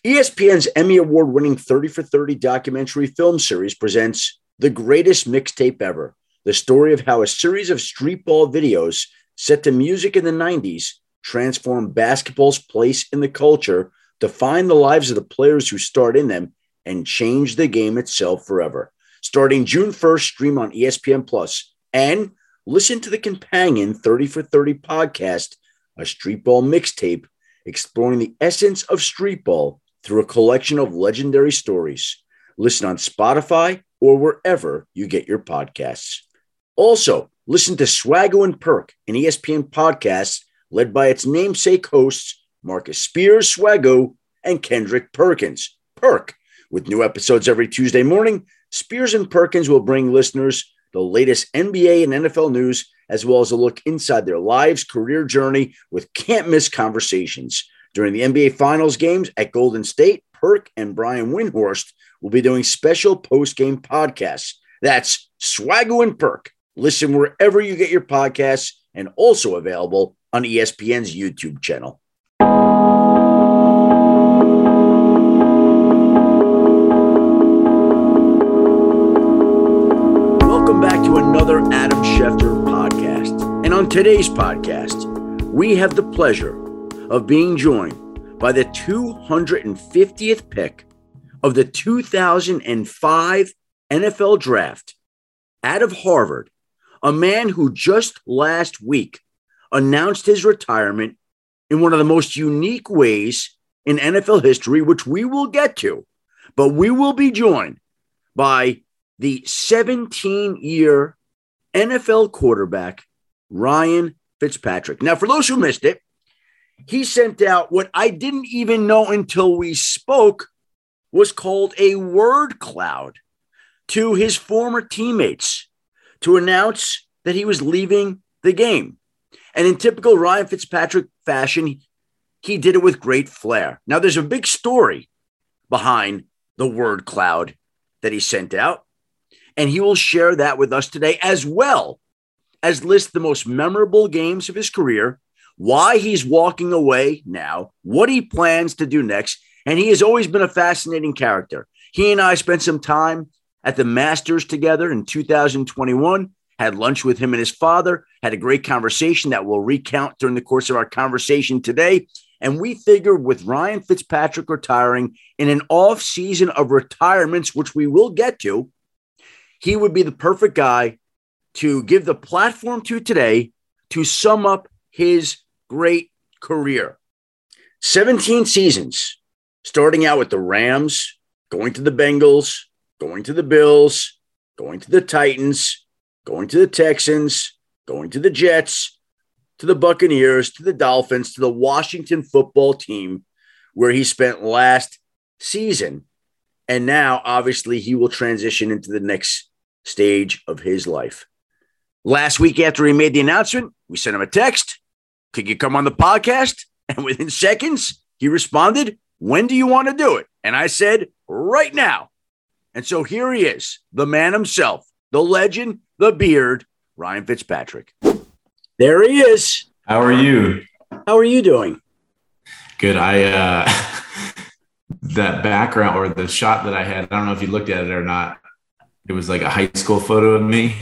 ESPN's Emmy Award-winning 30 for 30 documentary film series presents The Greatest Mixtape Ever, the story of how a series of streetball videos set to music in the 90s transformed basketball's place in the culture, defined the lives of the players who starred in them, and changed the game itself forever. Starting June 1st, stream on ESPN Plus, and listen to the companion 30 for 30 podcast, a streetball mixtape exploring the essence of streetball through a collection of legendary stories. Listen on Spotify or wherever you get your podcasts. Also, listen to Swaggo and Perk, an ESPN podcast led by its namesake hosts, Marcus Spears, Swaggo, and Kendrick Perkins, Perk. With new episodes every Tuesday morning, Spears and Perkins will bring listeners the latest NBA and NFL news, as well as a look inside their lives, career journey with can't-miss conversations. During the NBA Finals games at Golden State, Perk and Brian Windhorst will be doing special post-game podcasts. That's Swaggo and Perk. Listen wherever you get your podcasts, and also available on ESPN's YouTube channel. Welcome back to another Adam Schefter podcast. And on today's podcast, we have the pleasure of being joined by the 250th pick of the 2005 NFL Draft out of Harvard, a man who just last week announced his retirement in one of the most unique ways in NFL history, which we will get to. But we will be joined by the 17-year NFL quarterback, Ryan Fitzpatrick. Now, for those who missed it, he sent out what I didn't even know until we spoke was called a word cloud to his former teammates to announce that he was leaving the game. And in typical Ryan Fitzpatrick fashion, he did it with great flair. Now, there's a big story behind the word cloud that he sent out, and he will share that with us today, as well as list the most memorable games of his career, why he's walking away now, what he plans to do next, and he has always been a fascinating character. He and I spent some time at the Masters together in 2021, had lunch with him and his father, had a great conversation that we'll recount during the course of our conversation today. And we figured with Ryan Fitzpatrick retiring in an off-season of retirements, which we will get to, he would be the perfect guy to give the platform to today to sum up his great career. 17 seasons, starting out with the Rams, going to the Bengals, going to the Bills, going to the Titans, going to the Texans, going to the Jets, to the Buccaneers, to the Dolphins, to the Washington football team, where he spent last season. And now, obviously, he will transition into the next stage of his life. Last week, after he made the announcement, we sent him a text. Could you come on the podcast? And within seconds, he responded, when do you want to do it? And I said, right now. And so here he is, the man himself, the legend, the beard, Ryan Fitzpatrick. There he is. How are you? How are you doing? Good. That background or the shot that I had, I don't know if you looked at it or not. It was like a high school photo of me.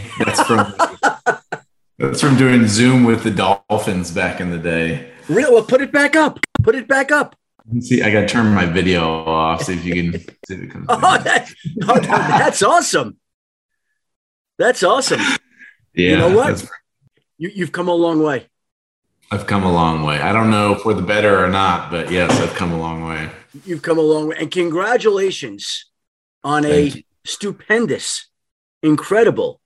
That's from doing Zoom with the Dolphins back in the day. Really? Well, put it back up. Put it back up. See, I got to turn my video off. See if you can see if it comes. That's awesome. That's awesome. Yeah. You know what? You've come a long way. I've come a long way. I don't know for the better or not, but yes, I've come a long way. You've come a long way. And congratulations on a stupendous, incredible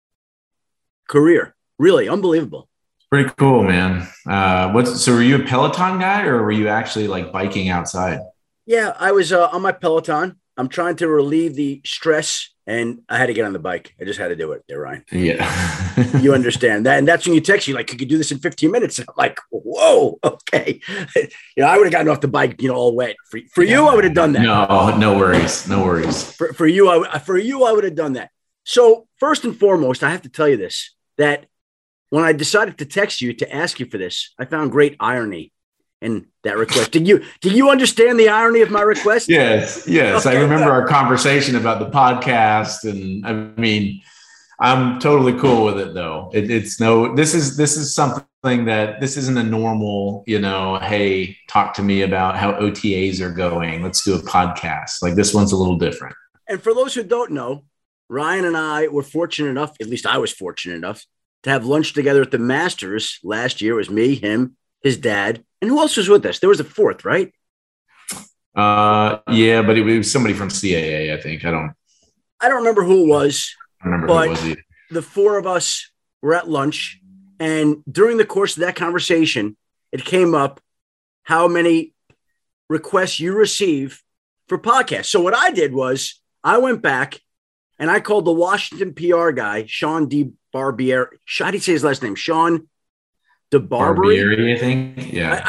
career. Really unbelievable. Pretty cool, man. So were you a Peloton guy or were you actually like biking outside? Yeah, I was on my Peloton. I'm trying to relieve the stress, and I had to get on the bike. I just had to do it there, Ryan. Yeah. You understand that. And that's when you text you like, could you do this in 15 minutes? And I'm like, whoa, okay. I would have gotten off the bike, all wet. For you, I would have done that. No worries. No worries. For you, I would have done that. So first and foremost, I have to tell you this, that when I decided to text you to ask you for this, I found great irony in that request. Do you understand the irony of my request? Yes. Okay, I remember our conversation about the podcast, and I mean, I'm totally cool with it though. This is something that this isn't a normal, hey, talk to me about how OTAs are going. Let's do a podcast. Like, this one's a little different. And for those who don't know, Ryan and I were fortunate enough, at least I was fortunate enough, to have lunch together at the Masters last year. It was me, him, his dad, and who else was with us? There was a fourth, right? Yeah, but it was somebody from CAA, I think. I don't remember who it was. Remember who it was either. The four of us were at lunch, and during the course of that conversation, it came up how many requests you receive for podcasts. So what I did was I went back and I called the Washington PR guy, Sean DeBarbieri. How do you say his last name? Sean DeBarbieri, I think. Yeah.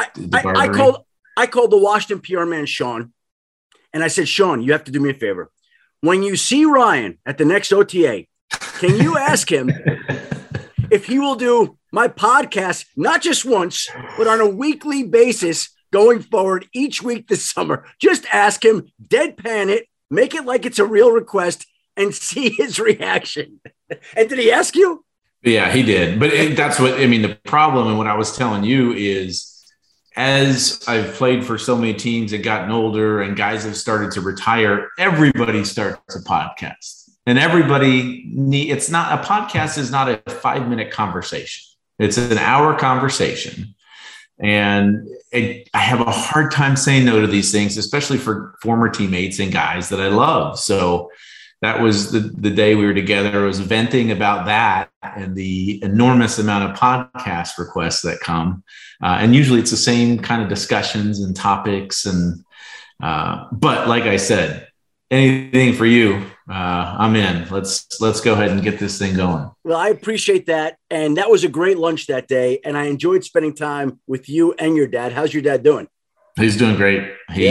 I called the Washington PR man, Sean, and I said, Sean, you have to do me a favor. When you see Ryan at the next OTA, can you ask him if he will do my podcast, not just once, but on a weekly basis going forward each week this summer? Just ask him, deadpan it, make it like it's a real request, and see his reaction. And did he ask you? Yeah, he did. But that's what, I mean, the problem, and what I was telling you is, as I've played for so many teams and gotten older and guys have started to retire, everybody starts a podcast. And it's not a podcast is not a 5-minute conversation. It's an hour conversation. And I have a hard time saying no to these things, especially for former teammates and guys that I love. So that was the day we were together. I was venting about that and the enormous amount of podcast requests that come. And usually it's the same kind of discussions and topics. And but like I said, anything for you, I'm in. Let's go ahead and get this thing going. Well, I appreciate that. And that was a great lunch that day. And I enjoyed spending time with you and your dad. How's your dad doing? He's doing great.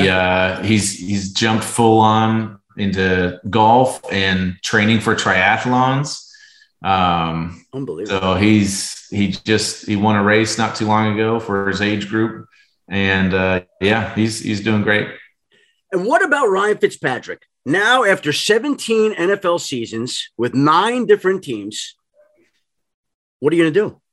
He's jumped full on into golf and training for triathlons. Unbelievable. So he won a race not too long ago for his age group. And he's doing great. And what about Ryan Fitzpatrick? Now, after 17 NFL seasons with 9 different teams, what are you going to do?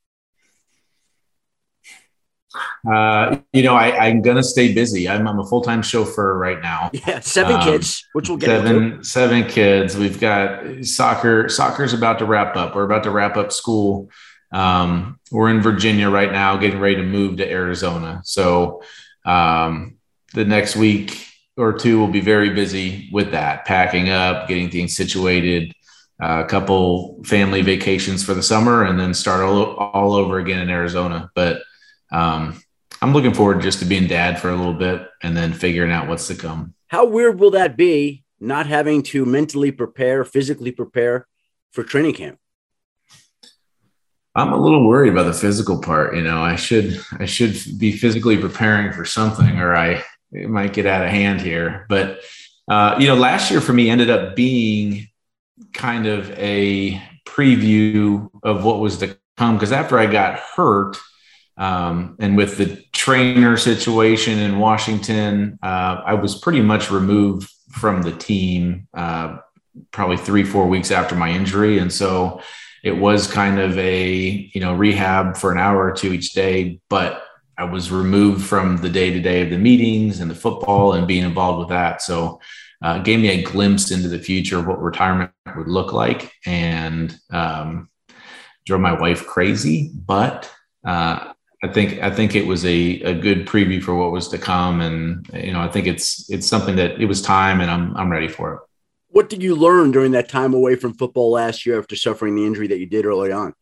I'm going to stay busy. I'm a full-time chauffeur right now. Yeah, 7 kids, which we'll get into. 7 kids. We've got soccer. Soccer's about to wrap up. We're about to wrap up school. We're in Virginia right now, getting ready to move to Arizona. So the next week or two will be very busy with that, packing up, getting things situated, a couple family vacations for the summer, and then start all over again in Arizona. But I'm looking forward just to being dad for a little bit and then figuring out what's to come. How weird will that be, not having to mentally prepare, physically prepare for training camp? I'm a little worried about the physical part. I should be physically preparing for something, or it might get out of hand here. But, last year for me ended up being kind of a preview of what was to come. Because after I got hurt, and with the trainer situation in Washington, I was pretty much removed from the team, probably 3-4 weeks after my injury. And so it was kind of a, rehab for an hour or two each day, but I was removed from the day-to-day of the meetings and the football and being involved with that. So it gave me a glimpse into the future of what retirement would look like, and drove my wife crazy. But I think it was a good preview for what was to come. And, I think it's something that it was time, and I'm ready for it. What did you learn during that time away from football last year after suffering the injury that you did early on?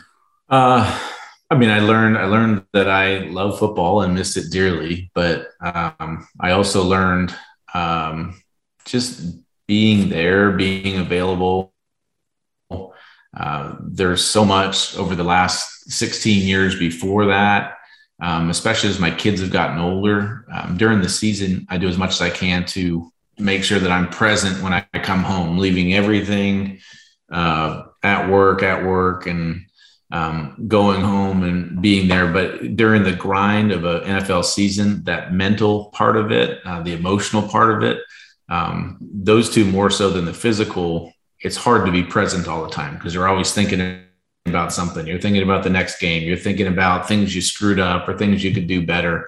I learned that I love football and missed it dearly, but I also learned just being there, being available. There's so much over the last 16 years before that, especially as my kids have gotten older. During the season, I do as much as I can to make sure that I'm present when I come home, leaving everything at work, and going home and being there. But during the grind of an NFL season, that mental part of it, the emotional part of it, those two more so than the physical, it's hard to be present all the time because you're always thinking about something. You're thinking about the next game. You're thinking about things you screwed up or things you could do better.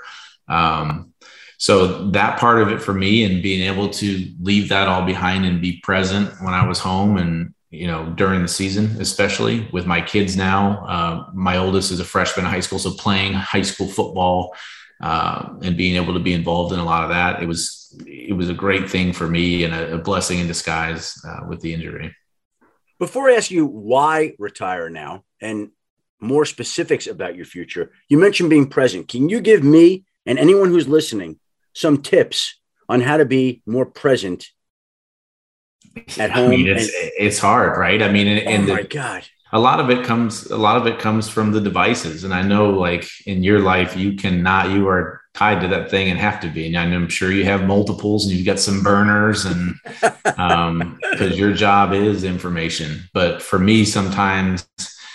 So that part of it for me, and being able to leave that all behind and be present when I was home and, during the season, especially with my kids now. My oldest is a freshman in high school, so playing high school football and being able to be involved in a lot of that, it was a great thing for me and a blessing in disguise with the injury. Before I ask you why retire now and more specifics about your future, you mentioned being present. Can you give me and anyone who's listening some tips on how to be more present at home? I mean, it's hard, right? I mean, and my God, a lot of it comes from the devices. And I know, like, in your life, you are tied to that thing and have to be. And I'm sure you have multiples and you've got some burners and because your job is information. But for me, sometimes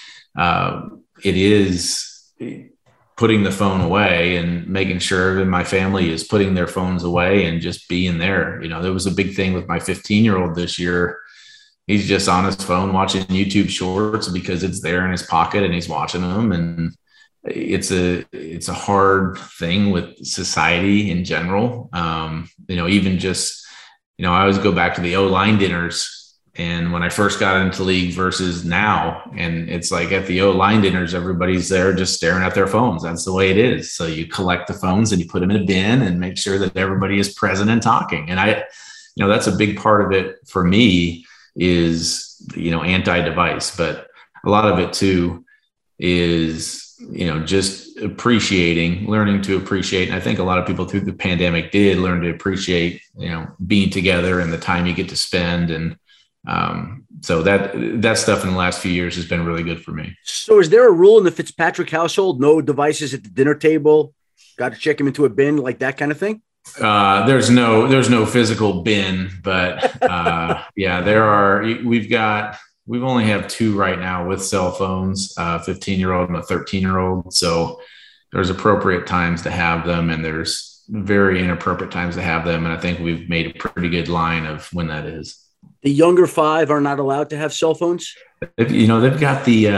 it is putting the phone away and making sure that my family is putting their phones away and just being there. There was a big thing with my 15-year-old this year. He's just on his phone watching YouTube shorts because it's there in his pocket and he's watching them. And it's a hard thing with society in general. Even just, I always go back to the O-line dinners. And when I first got into league versus now, and it's like at the O-line dinners, everybody's there just staring at their phones. That's the way it is. So you collect the phones and you put them in a bin and make sure that everybody is present and talking. And that's a big part of it for me is, anti-device, but a lot of it too is, just learning to appreciate. And I think a lot of people through the pandemic did learn to appreciate, being together and the time you get to spend. And, so that stuff in the last few years has been really good for me. So is there a rule in the Fitzpatrick household? No devices at the dinner table? Got to check them into a bin, like that kind of thing? There's no physical bin, but, yeah, there are. We've only have two right now with cell phones, 15-year-old and a 13-year-old. So there's appropriate times to have them and there's very inappropriate times to have them. And I think we've made a pretty good line of when that is. The younger five are not allowed to have cell phones? They've got the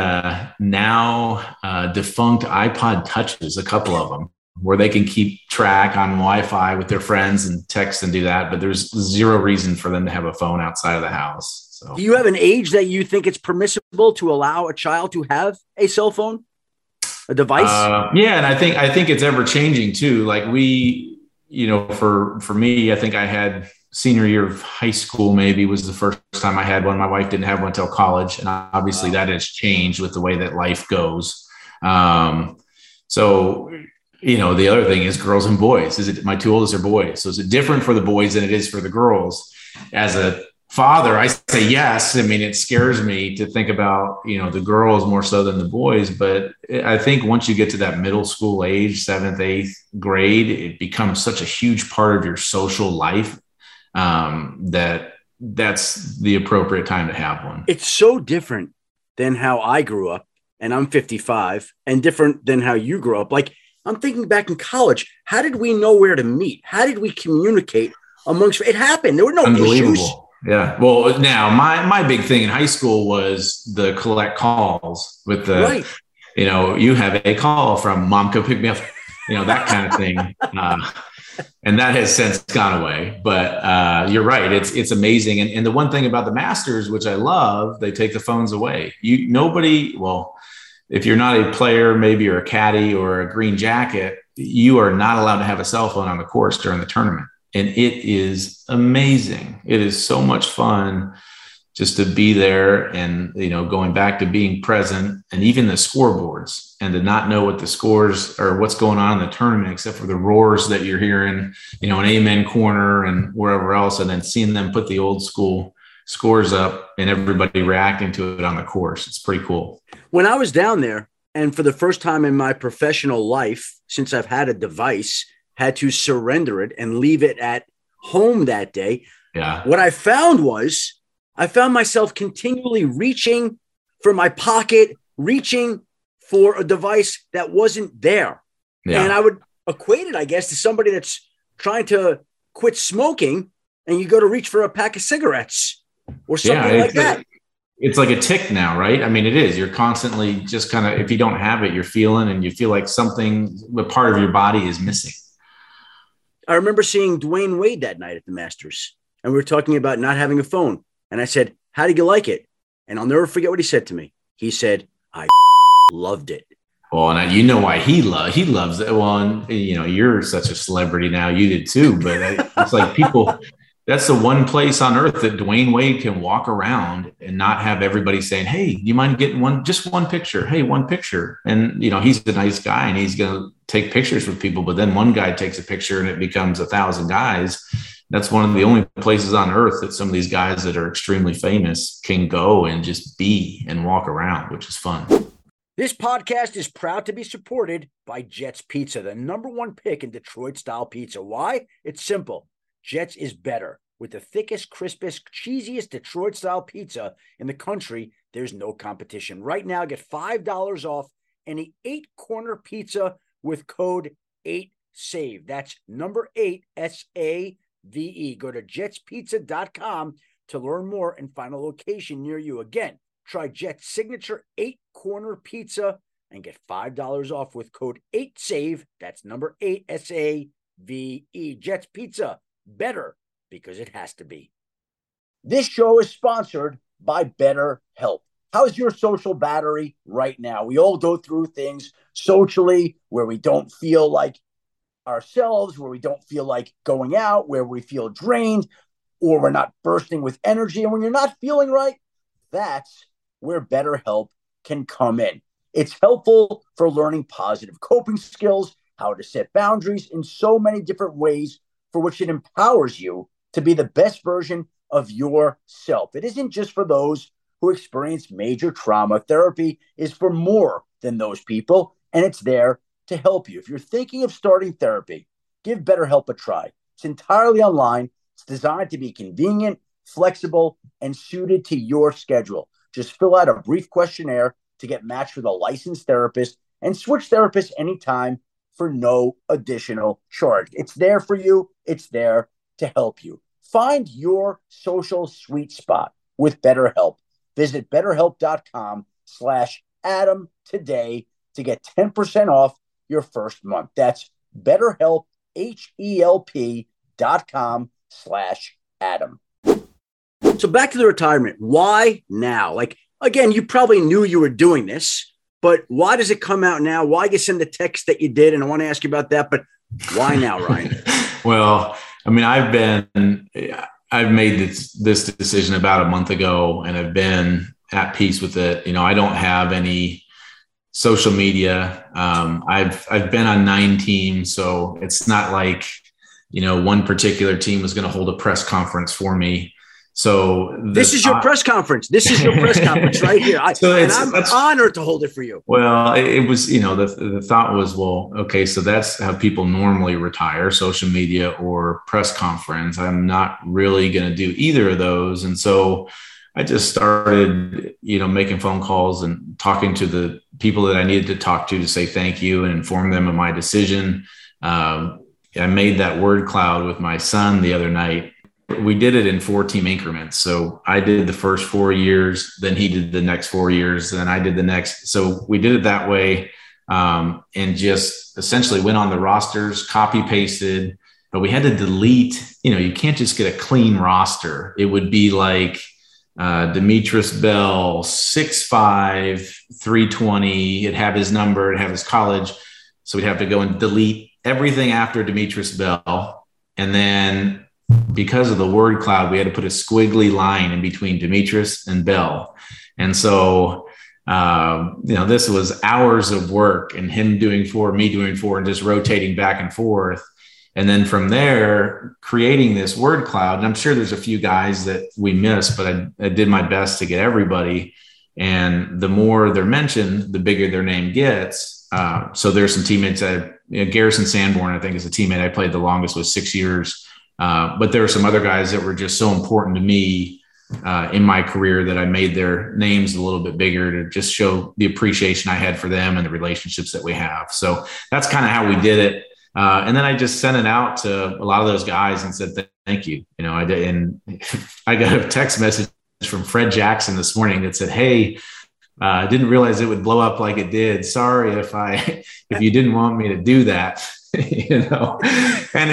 now defunct iPod touches, a couple of them, where they can keep track on Wi-Fi with their friends and text and do that. But there's zero reason for them to have a phone outside of the house. So, do you have an age that you think it's permissible to allow a child to have a cell phone, a device? Yeah. And I think it's ever changing too. Like for me, I think I had senior year of high school, maybe was the first time I had one. My wife didn't have one until college. And obviously that has changed with the way that life goes. So, the other thing is girls and boys. My two oldest are boys. So is it different for the boys than it is for the girls? As a father, I say yes. I mean, it scares me to think about, the girls more so than the boys. But I think once you get to that middle school age, 7th, 8th grade, it becomes such a huge part of your social life that's the appropriate time to have one. It's so different than how I grew up, and I'm 55, and different than how you grew up. Like, I'm thinking back in college, how did we know where to meet? How did we communicate amongst? It happened. There were no issues. Yeah. Well, now my big thing in high school was the collect calls with the, right. You have a call from mom, come pick me up, that kind of thing. And that has since gone away, but you're right. It's amazing. And the one thing about the Masters, which I love, they take the phones away. If you're not a player, maybe you're a caddy or a green jacket, you are not allowed to have a cell phone on the course during the tournament. And it is amazing. It is so much fun just to be there and, going back to being present, and even the scoreboards, and to not know what the scores or what's going on in the tournament, except for the roars that you're hearing, an amen corner and wherever else. And then seeing them put the old school scores up and everybody reacting to it on the course. It's pretty cool. When I was down there, and for the first time in my professional life, since I've had a device, had to surrender it and leave it at home that day. Yeah. What I found myself continually reaching for my pocket, reaching for a device that wasn't there. Yeah. And I would equate it, I guess, to somebody that's trying to quit smoking and you go to reach for a pack of cigarettes or something like that. It's like a tick now, right? I mean, it is. You're constantly just kind of, if you don't have it, you're feeling, and you feel like something, a part of your body is missing. I remember seeing Dwayne Wade that night at the Masters, and we were talking about not having a phone. And I said, how did you like it? And I'll never forget what he said to me. He said, I loved it. Well, and you know why he loves it. Well, and, you know, you're such a celebrity now. You did too, but it's like people, that's the one place on earth that Dwayne Wade can walk around and not have everybody saying, hey, do you mind getting just one picture? Hey, one picture. And, you know, he's a nice guy and he's going to take pictures with people, but then one guy takes a picture and it becomes 1,000 guys. That's one of the only places on earth that some of these guys that are extremely famous can go and just be and walk around, which is fun. This podcast is proud to be supported by Jets Pizza, the #1 pick in Detroit-style pizza. Why? It's simple. Jets is better. With the thickest, crispest, cheesiest Detroit-style pizza in the country, there's no competition. Right now, get $5 off any 8-corner pizza with code 8SAVE. That's number 8, SAVE. Go to jetspizza.com to learn more and find a location near you. Again, try Jet's signature 8-corner pizza and get $5 off with code 8SAVE. That's number 8, SAVE. Jet's Pizza. Better because it has to be. This show is sponsored by BetterHelp. How's your social battery right now? We all go through things socially where we don't feel like ourselves, where we don't feel like going out, where we feel drained, or we're not bursting with energy. And when you're not feeling right, that's where BetterHelp can come in. It's helpful for learning positive coping skills, how to set boundaries in so many different ways, for which it empowers you to be the best version of yourself. It isn't just for those who experience major trauma. Therapy is for more than those people, and it's there to help you. If you're thinking of starting therapy, give BetterHelp a try. It's entirely online. It's designed to be convenient, flexible, and suited to your schedule. Just fill out a brief questionnaire to get matched with a licensed therapist and switch therapists anytime for no additional charge. It's there for you. It's there to help you. Find your social sweet spot with BetterHelp. Visit BetterHelp.com/Adam today to get 10% off your first month. That's BetterHelp, HELP.com/Adam. So back to the retirement. Why now? Like, again, you probably knew you were doing this, but why does it come out now? Why you send the text that you did? And I want to ask you about that, but why now, Ryan? Well, I mean, I've made this decision about a month ago, and I've been at peace with it. You know, I don't have any social media. I've been on 9 teams, so it's not like, you know, one particular team was going to hold a press conference for me. So this is your press conference. This is your press conference right here. I'm honored to hold it for you. Well, it was, you know, the thought was, well, okay, so that's how people normally retire, social media or press conference. I'm not really going to do either of those. And so I just started, you know, making phone calls and talking to the people that I needed to talk to say thank you and inform them of my decision. I made that word cloud with my son the other night. We did it in 4-team increments. So I did the first 4 years, then he did the next 4 years, then I did the next. So we did it that way, and just essentially went on the rosters, copy pasted, but we had to delete, you know, you can't just get a clean roster. It would be like Demetris Bell, 6'5", 320. It'd have his number, it'd have his college. So we'd have to go and delete everything after Demetris Bell. And then because of the word cloud, we had to put a squiggly line in between Demetris and Bell. And so, you know, this was hours of work and him doing 4, me doing 4, and just rotating back and forth. And then from there, creating this word cloud. And I'm sure there's a few guys that we missed, but I did my best to get everybody. And the more they're mentioned, the bigger their name gets. So there's some teammates Garrison Sanborn, I think, is a teammate I played the longest with, 6 years. But there were some other guys that were just so important to me in my career that I made their names a little bit bigger to just show the appreciation I had for them and the relationships that we have. So that's kind of how we did it. And then I just sent it out to a lot of those guys and said, thank you. You know, I did. And I got a text message from Fred Jackson this morning that said, hey, I didn't realize it would blow up like it did. Sorry if you didn't want me to do that, you know, and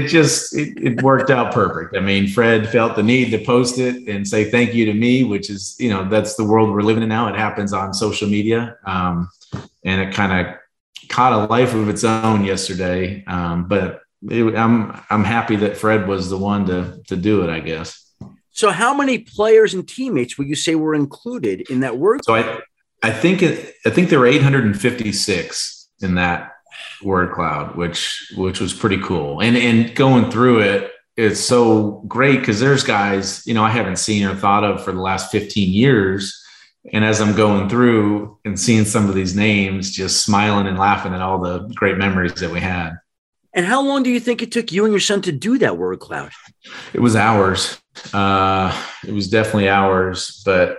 it worked out perfect. I mean, Fred felt the need to post it and say thank you to me, which is, you know, that's the world we're living in now. It happens on social media. And it kind of caught a life of its own yesterday. But I'm happy that Fred was the one to do it, I guess. So how many players and teammates would you say were included in that word? So I think there were 856 in that word cloud, which was pretty cool. And going through it, it's so great because there's guys, you know, I haven't seen or thought of for the last 15 years. And as I'm going through and seeing some of these names, just smiling and laughing at all the great memories that we had. And how long do you think it took you and your son to do that word cloud? It was hours. It was definitely hours, but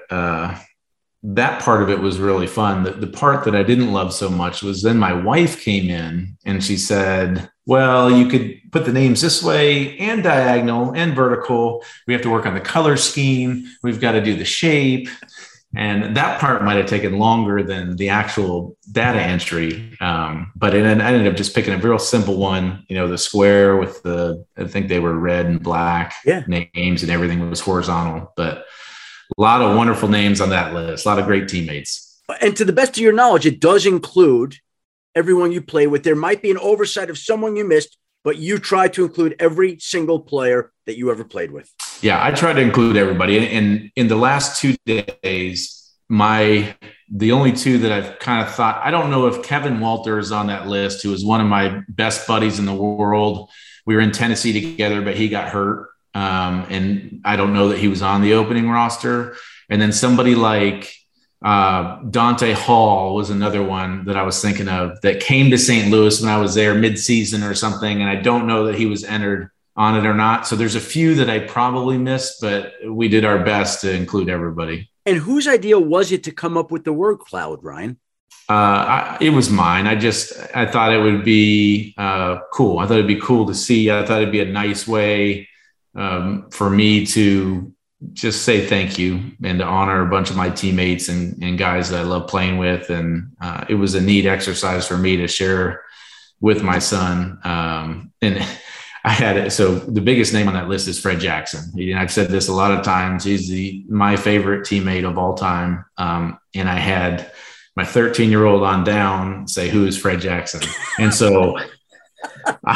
that part of it was really fun. The part that I didn't love so much was then my wife came in and she said, well, you could put the names this way and diagonal and vertical. We have to work on the color scheme. We've got to do the shape. And that part might have taken longer than the actual data entry. But I ended up just picking a real simple one, you know, the square with I think they were red and black names and everything was horizontal, but a lot of wonderful names on that list, a lot of great teammates. And to the best of your knowledge, it does include everyone you play with. There might be an oversight of someone you missed, but you tried to include every single player that you ever played with. Yeah, I tried to include everybody. And in the last 2 days, the only two that I've kind of thought, I don't know if Kevin Walter is on that list, who is one of my best buddies in the world. We were in Tennessee together, but he got hurt. And I don't know that he was on the opening roster. And then somebody like Dante Hall was another one that I was thinking of that came to St. Louis when I was there mid-season or something. And I don't know that he was entered on it or not. So there's a few that I probably missed, but we did our best to include everybody. And whose idea was it to come up with the word cloud, Ryan? It was mine. I thought it would be cool. I thought it'd be cool to see. I thought it'd be a nice way for me to just say thank you and to honor a bunch of my teammates and guys that I love playing with. And it was a neat exercise for me to share with my son. And I had it. So the biggest name on that list is Fred Jackson. And I've said this a lot of times. He's my favorite teammate of all time. And I had my 13-year-old on down say, who is Fred Jackson? And so I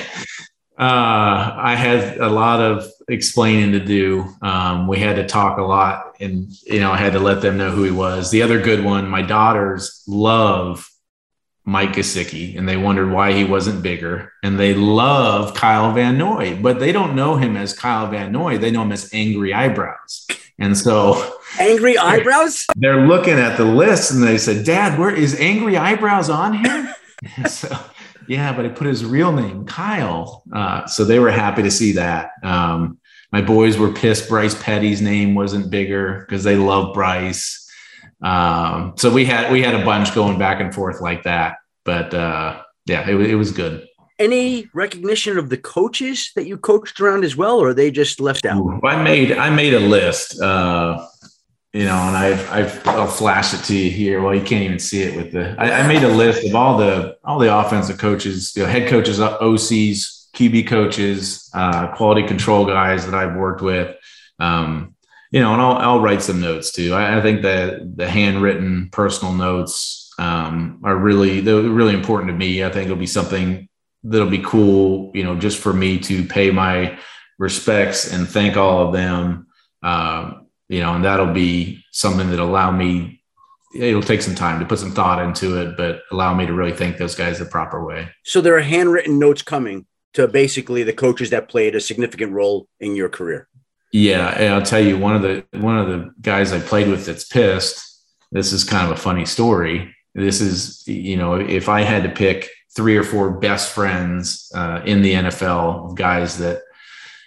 had a lot of explaining to do. We had to talk a lot and, you know, I had to let them know who he was. The other good one, my daughters love Mike Gesicki, and they wondered why he wasn't bigger. And they love Kyle Van Noy, but they don't know him as Kyle Van Noy. They know him as Angry Eyebrows. And so Angry Eyebrows? They're looking at the list and they said, Dad, where is Angry Eyebrows on here? So, yeah, but I put his real name, Kyle. So they were happy to see that. My boys were pissed Bryce Petty's name wasn't bigger because they love Bryce. So we had a bunch going back and forth like that, but yeah, it was good. Any recognition of the coaches that you coached around as well, or are they just left out? I made a list, you know, and I'll flash it to you here. Well, you can't even see it with I made a list of all the offensive coaches, you know, head coaches, OCs, QB coaches, quality control guys that I've worked with. You know, and I'll write some notes too. I think that the handwritten personal notes they're really important to me. I think it'll be something that'll be cool, you know, just for me to pay my respects and thank all of them. You know, and that'll be something that it'll take some time to put some thought into it, but allow me to really thank those guys the proper way. So there are handwritten notes coming to basically the coaches that played a significant role in your career. Yeah, and I'll tell you, one of the guys I played with that's pissed. This is kind of a funny story. This is, you know, if I had to pick 3 or 4 best friends in the NFL, guys that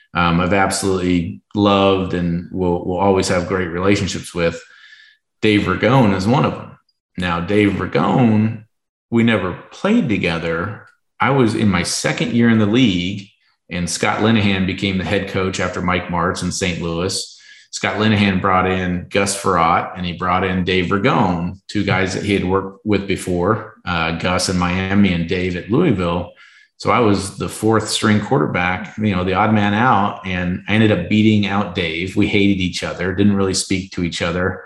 I've absolutely loved and will always have great relationships with. Dave Ragone is one of them. Now, Dave Ragone, we never played together. I was in my second year in the league, and Scott Linehan became the head coach after Mike Martz in St. Louis. Scott Linehan brought in Gus Frerotte, and he brought in Dave Ragone, two guys that he had worked with before, Gus in Miami and Dave at Louisville. So I was the fourth string quarterback, the odd man out, and I ended up beating out Dave. We hated each other, didn't really speak to each other.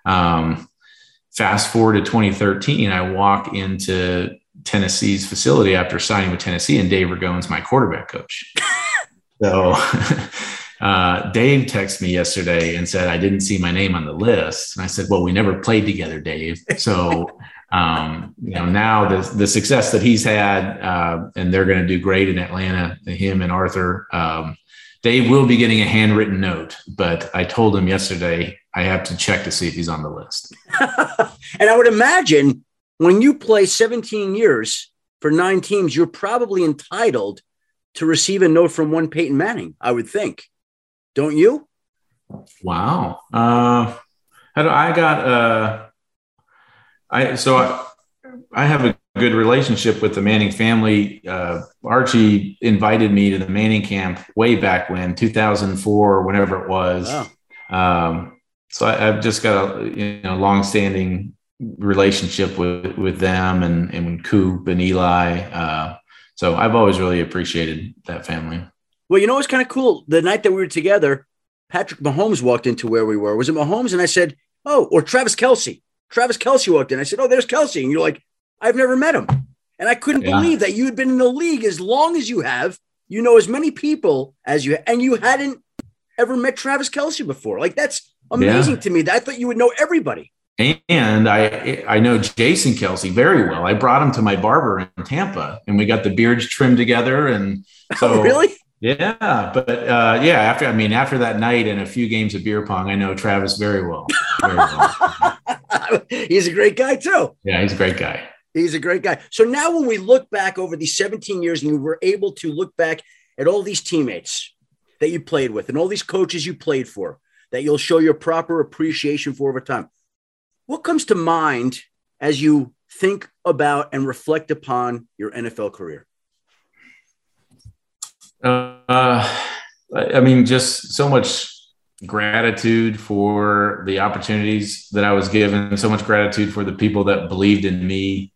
Fast forward to 2013, I walk into Tennessee's facility after signing with Tennessee, and Dave Ragone's my quarterback coach. So Dave texted me yesterday and said, I didn't see my name on the list. And I said, well, we never played together, Dave. So, now the success that he's had, and they're going to do great in Atlanta, him and Arthur, Dave will be getting a handwritten note, but I told him yesterday, I have to check to see if he's on the list. And I would imagine when you play 17 years for 9 teams, you're probably entitled to receive a note from one Peyton Manning, I would think. Don't you? Wow. I have a good relationship with the Manning family. Archie invited me to the Manning camp way back when, 2004, whenever it was. Wow. So I've just got a longstanding relationship with them and Coop and Eli. So I've always really appreciated that family. Well, it's kind of cool. The night that we were together, Patrick Mahomes walked into where we were. Was it Mahomes? And I said, or Travis Kelce. Travis Kelce walked in. I said, there's Kelce. And you're like, I've never met him. And I couldn't believe that you had been in the league as long as you have. You know as many people as you, and you hadn't ever met Travis Kelce before. Like, that's amazing to me. I thought you would know everybody. And I know Jason Kelce very well. I brought him to my barber in Tampa, and we got the beards trimmed together. And so, really? Yeah. But after that night and a few games of beer pong, I know Travis very well. Very well. He's a great guy too. Yeah, he's a great guy. He's a great guy. So now when we look back over these 17 years and you were able to look back at all these teammates that you played with and all these coaches you played for that you'll show your proper appreciation for over time, what comes to mind as you think about and reflect upon your NFL career? Just so much gratitude for the opportunities that I was given, so much gratitude for the people that believed in me.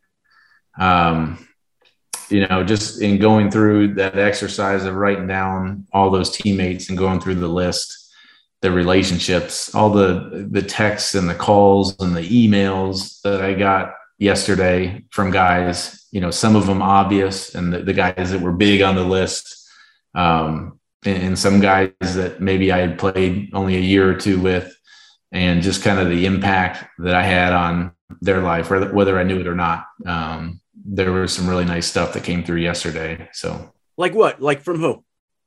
Just in going through that exercise of writing down all those teammates and going through the list, the relationships, all the texts and the calls and the emails that I got yesterday from guys, some of them obvious, and the guys that were big on the list, and some guys that maybe I had played only a year or two with, and just kind of the impact that I had on their life, whether I knew it or not. There was some really nice stuff that came through yesterday. So, like what? Like from who?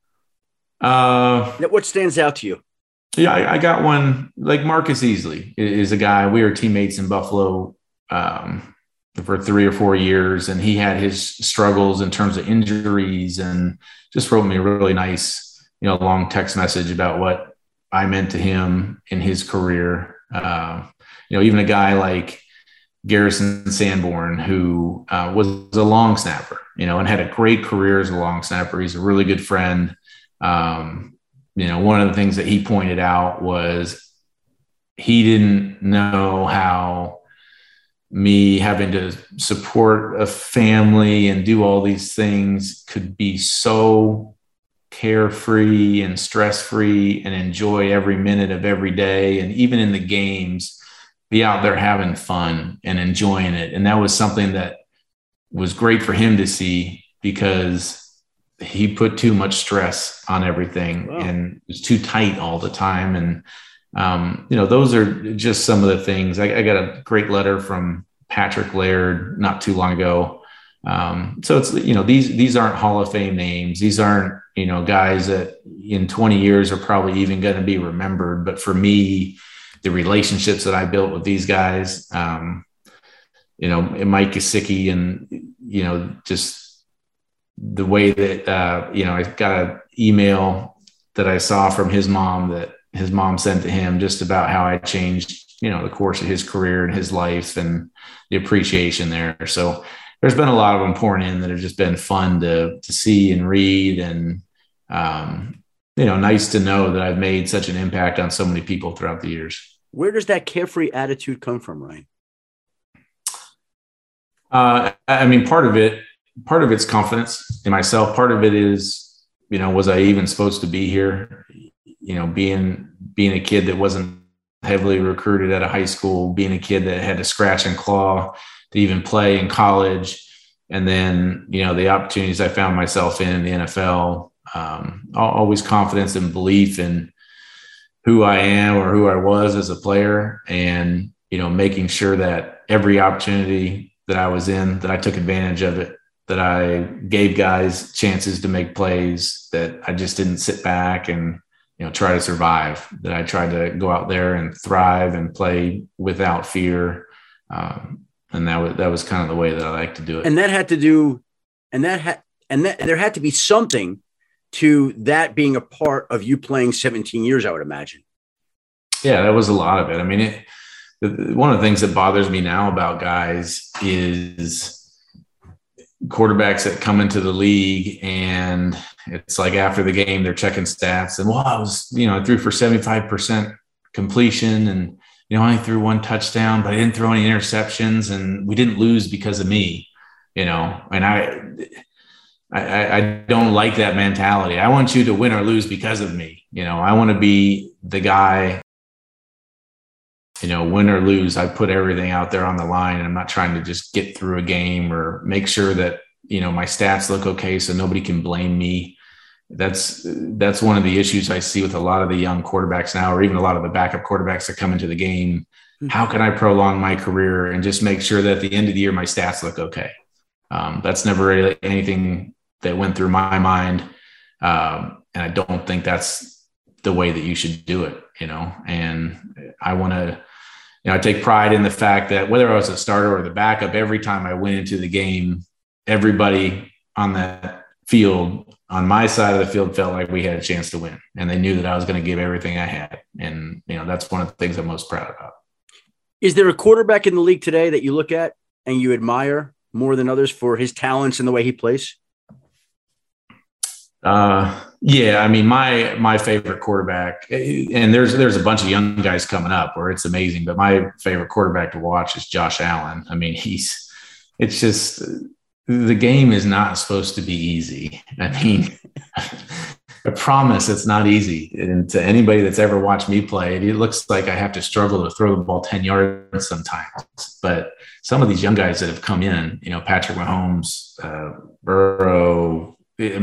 What stands out to you? Yeah, I got one. Like Marcus Easley is a guy. We were teammates in Buffalo for 3 or 4 years, and he had his struggles in terms of injuries, and just wrote me a really nice, long text message about what I meant to him in his career. Even a guy like Garrison Sanborn, who was a long snapper, and had a great career as a long snapper. He's a really good friend. One of the things that he pointed out was he didn't know how me having to support a family and do all these things could be so carefree and stress-free and enjoy every minute of every day. And even in the games, be out there having fun and enjoying it. And that was something that was great for him to see, because he put too much stress on everything. Wow. And was too tight all the time. And, those are just some of the things. I got a great letter from Patrick Laird not too long ago. So it's, these aren't Hall of Fame names. These aren't, guys that in 20 years are probably even going to be remembered. But for me, the relationships that I built with these guys, Mike Gesicki, and, just the way that, I got an email that I saw from his mom that his mom sent to him, just about how I changed, the course of his career and his life and the appreciation there. So there's been a lot of them pouring in that have just been fun to see and read, and, nice to know that I've made such an impact on so many people throughout the years. Where does that carefree attitude come from, Ryan? Part of it's confidence in myself. Part of it is, was I even supposed to be here? Being a kid that wasn't heavily recruited out of high school, being a kid that had to scratch and claw to even play in college. And then, the opportunities I found myself in the NFL, always confidence and belief in who I am or who I was as a player, and, making sure that every opportunity that I was in, that I took advantage of it, that I gave guys chances to make plays, that I just didn't sit back and, try to survive, that I tried to go out there and thrive and play without fear. And that was kind of the way that I like to do it. And that had to do, there had to be something to that being a part of you playing 17 years, I would imagine. Yeah, that was a lot of it. One of the things that bothers me now about guys is quarterbacks that come into the league, and it's like after the game, they're checking stats and, I threw for 75% completion, and, I only threw one touchdown, but I didn't throw any interceptions, and we didn't lose because of me, and I don't like that mentality. I want you to win or lose because of me. I want to be the guy, win or lose, I put everything out there on the line, and I'm not trying to just get through a game or make sure that, my stats look okay so nobody can blame me. That's one of the issues I see with a lot of the young quarterbacks now, or even a lot of the backup quarterbacks that come into the game. How can I prolong my career and just make sure that at the end of the year, my stats look okay? That's never really anything that went through my mind. And I don't think that's the way that you should do it, and I want to, I take pride in the fact that whether I was a starter or the backup, every time I went into the game, everybody on that field, on my side of the field, felt like we had a chance to win, and they knew that I was going to give everything I had. And, that's one of the things I'm most proud about. Is there a quarterback in the league today that you look at and you admire more than others for his talents and the way he plays? Yeah, my favorite quarterback, and there's a bunch of young guys coming up where it's amazing, but my favorite quarterback to watch is Josh Allen. It's just, the game is not supposed to be easy. I promise it's not easy. And to anybody that's ever watched me play, it looks like I have to struggle to throw the ball 10 yards sometimes. But some of these young guys that have come in, Patrick Mahomes, Burrow,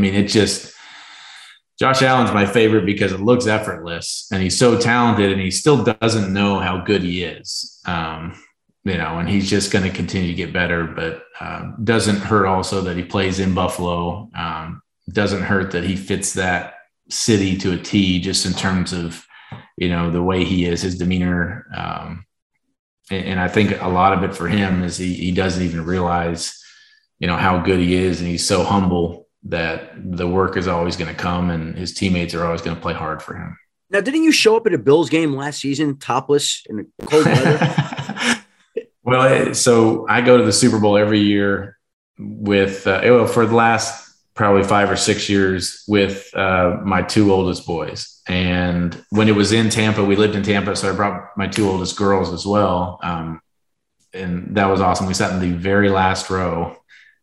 Josh Allen's my favorite because it looks effortless, and he's so talented, and he still doesn't know how good he is. And he's just going to continue to get better, but doesn't hurt also that he plays in Buffalo. Doesn't hurt that he fits that city to a T, just in terms of, the way he is, his demeanor. And I think a lot of it for him is he doesn't even realize, how good he is. And he's so humble that the work is always going to come, and his teammates are always going to play hard for him. Now, didn't you show up at a Bills game last season, topless in the cold weather? Well, so I go to the Super Bowl every year with, for the last probably 5 or 6 years with my 2 oldest boys. And when it was in Tampa, we lived in Tampa, so I brought my 2 oldest girls as well. And that was awesome. We sat in the very last row.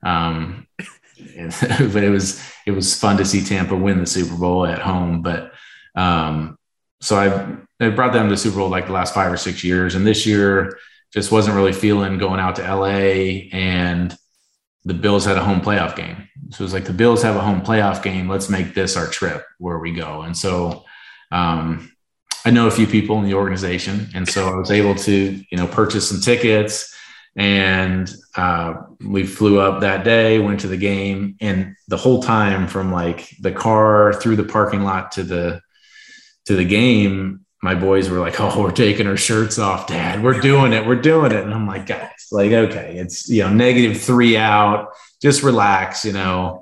But it was fun to see Tampa win the Super Bowl at home. But so I brought them to the Super Bowl like the last 5 or 6 years. And this year just wasn't really feeling going out to LA, and the Bills had a home playoff game. So it was like, the Bills have a home playoff game. Let's make this our trip where we go. And so I know a few people in the organization. And so I was able to, purchase some tickets, and we flew up that day, went to the game. And the whole time from like the car through the parking lot to the game, my boys were like, "Oh, we're taking our shirts off, Dad. We're doing it. We're doing it." And I'm like, guys, like, okay, it's, -3 out, just relax,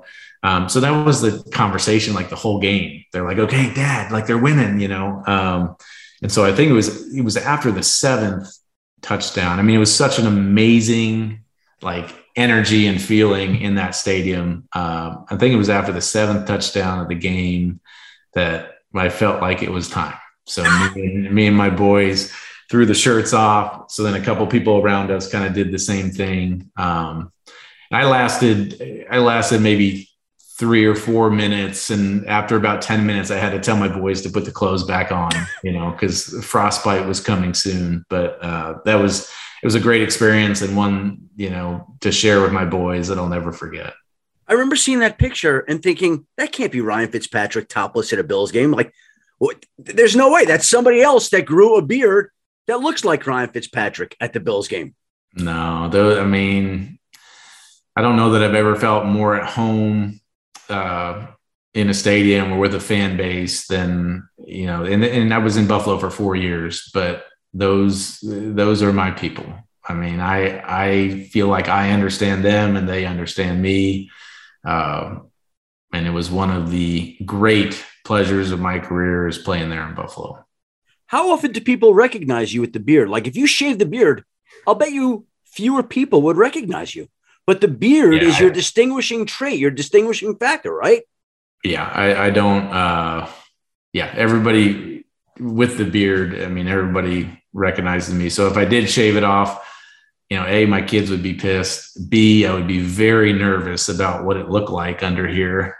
So that was the conversation, like the whole game. They're like, okay, Dad, like they're winning, and so I think it was after the 7th touchdown. I mean, it was such an amazing like energy and feeling in that stadium. I think it was after the 7th touchdown of the game that I felt like it was time. So me and my boys threw the shirts off. So then a couple people around us kind of did the same thing. I lasted maybe 3 or 4 minutes. And after about 10 minutes, I had to tell my boys to put the clothes back on, because frostbite was coming soon. But it was a great experience, and one, to share with my boys that I'll never forget. I remember seeing that picture and thinking, that can't be Ryan Fitzpatrick topless at a Bills game. Like, there's no way. That's somebody else that grew a beard that looks like Ryan Fitzpatrick at the Bills game. No, I mean, I don't know that I've ever felt more at home in a stadium or with a fan base than, and I was in Buffalo for 4 years, but those are my people. I mean, I feel like I understand them and they understand me. And it was one of the great pleasures of my career is playing there in Buffalo. How often do people recognize you with the beard? Like if you shave the beard, I'll bet you fewer people would recognize you. But the beard is your distinguishing trait, your distinguishing factor, right? Yeah, I don't. Everybody with the beard, I mean, everybody recognizes me. So if I did shave it off, A, my kids would be pissed. B, I would be very nervous about what it looked like under here.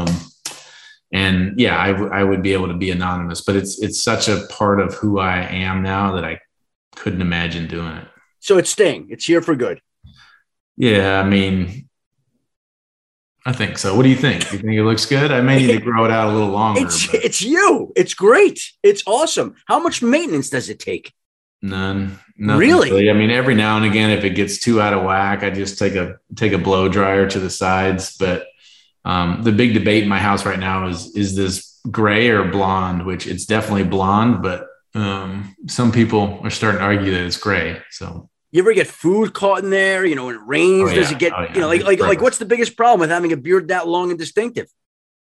I would be able to be anonymous, but it's such a part of who I am now that I couldn't imagine doing it. So it's staying. It's here for good. Yeah, I mean, I think so. What do you think? You think it looks good? I may need to grow it out a little longer. It's you. It's great. It's awesome. How much maintenance does it take? None. Really? I mean, every now and again, if it gets too out of whack, I just take a blow dryer to the sides. But the big debate in my house right now is this gray or blonde, which it's definitely blonde, but some people are starting to argue that it's gray. So. You ever get food caught in there? When it rains, does it get, like what's the biggest problem with having a beard that long and distinctive?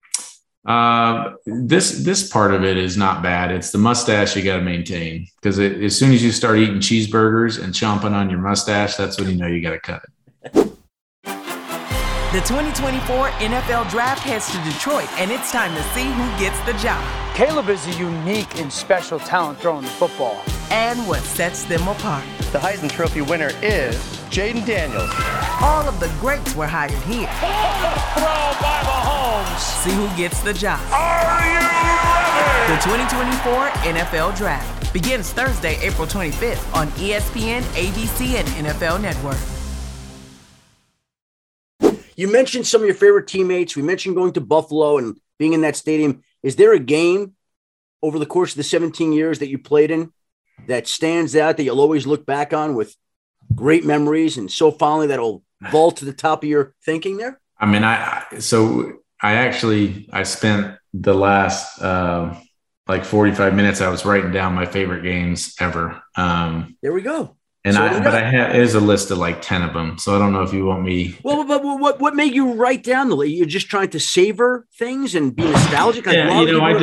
This part of it is not bad. It's the mustache you got to maintain because as soon as you start eating cheeseburgers and chomping on your mustache, that's when you got to cut it. The 2024 NFL Draft heads to Detroit, and it's time to see who gets the job. Caleb is a unique and special talent throwing the football. And what sets them apart. The Heisman Trophy winner is Jaden Daniels. All of the greats were hired here. Throw by Mahomes. See who gets the job. Are you ready? The 2024 NFL Draft begins Thursday, April 25th on ESPN, ABC, and NFL Network. You mentioned some of your favorite teammates. We mentioned going to Buffalo and being in that stadium. Is there a game over the course of the 17 years that you played in that stands out that you'll always look back on with great memories and so fondly that'll vault to the top of your thinking there? I mean, I spent the last 45 minutes, I was writing down my favorite games ever. There we go. And there's a list of like 10 of them. So I don't know if you want me. Well, but what made you write down the list? You're just trying to savor things and be nostalgic. Like I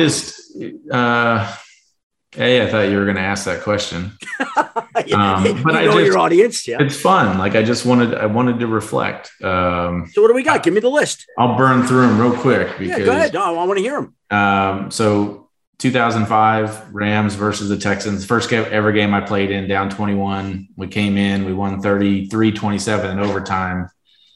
thought you were going to ask that question. But your audience. Yeah, it's fun. Like I wanted to reflect. So what do we got? Give me the list. I'll burn through them real quick. Because, go ahead. No, I want to hear them. So 2005 Rams versus the Texans, first ever game I played in, down 21. We came in, we won 33-27 in overtime.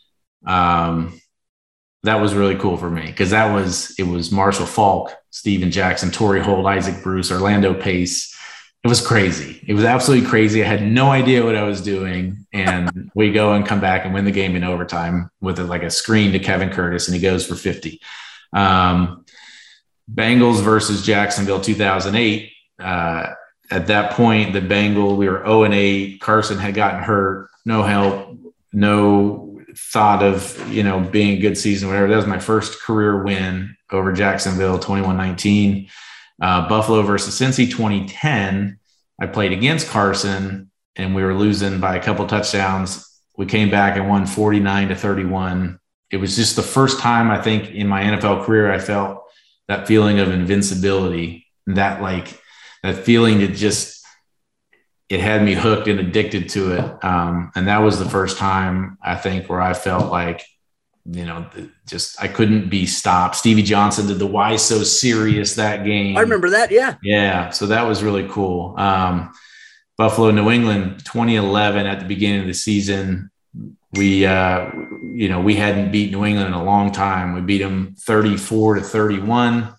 That was really cool for me because it was Marshall Faulk, Steven Jackson, Torrey Holt, Isaac Bruce, Orlando Pace. It was crazy. It was absolutely crazy. I had no idea what I was doing. And we go and come back and win the game in overtime with a screen to Kevin Curtis, and he goes for 50. Bengals versus Jacksonville 2008. At that point, we were 0-8. Carson had gotten hurt, no help, no thought of, being a good season, whatever. That was my first career win over Jacksonville, 21-19. Buffalo versus Cincy 2010. I played against Carson and we were losing by a couple touchdowns. We came back and won 49-31. it was just the first time I think in my NFL career, I felt that feeling of invincibility, that feeling it had me hooked and addicted to it. And that was the first time I think where I felt like, I couldn't be stopped. Stevie Johnson did the "Why So Serious" that game. I remember that. Yeah. Yeah. So that was really cool. Buffalo, New England, 2011 at the beginning of the season. We hadn't beat New England in a long time. We beat them 34-31.